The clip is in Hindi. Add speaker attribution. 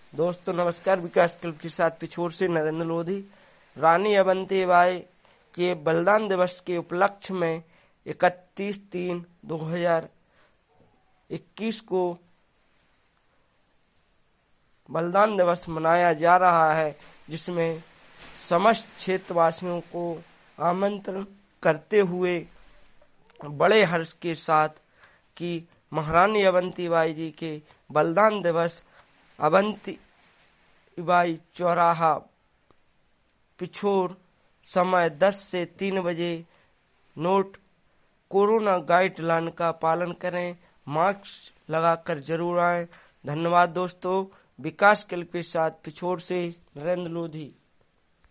Speaker 1: दोस्तों नमस्कार। विकास क्लब के साथ पिछोर से नरेंद्र लोधी। रानी अवंतीबाई के बलिदान दिवस के उपलक्ष्य में 31/3/2021 को बलिदान दिवस मनाया जा रहा है, जिसमें समस्त क्षेत्रवासियों को आमंत्रण करते हुए बड़े हर्ष के साथ कि महारानी अवंतीबाई जी के बलिदान दिवस अवंतीबाई चौराहा पिछोर समय 10 से 3 बजे। नोट: कोरोना गाइडलाइन का पालन करें, मास्क लगाकर जरूर आएं। धन्यवाद दोस्तों। विकास क्लब के साथ पिछोर से नरेंद्र लोधी।